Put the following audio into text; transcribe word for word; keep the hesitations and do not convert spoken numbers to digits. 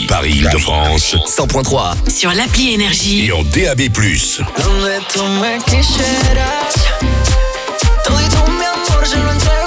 Paris, Île-de-France, cent point trois. Sur l'appli Énergie. Et en D A B plus. Donde tú me quisieras, todito mi amor se lo entrego.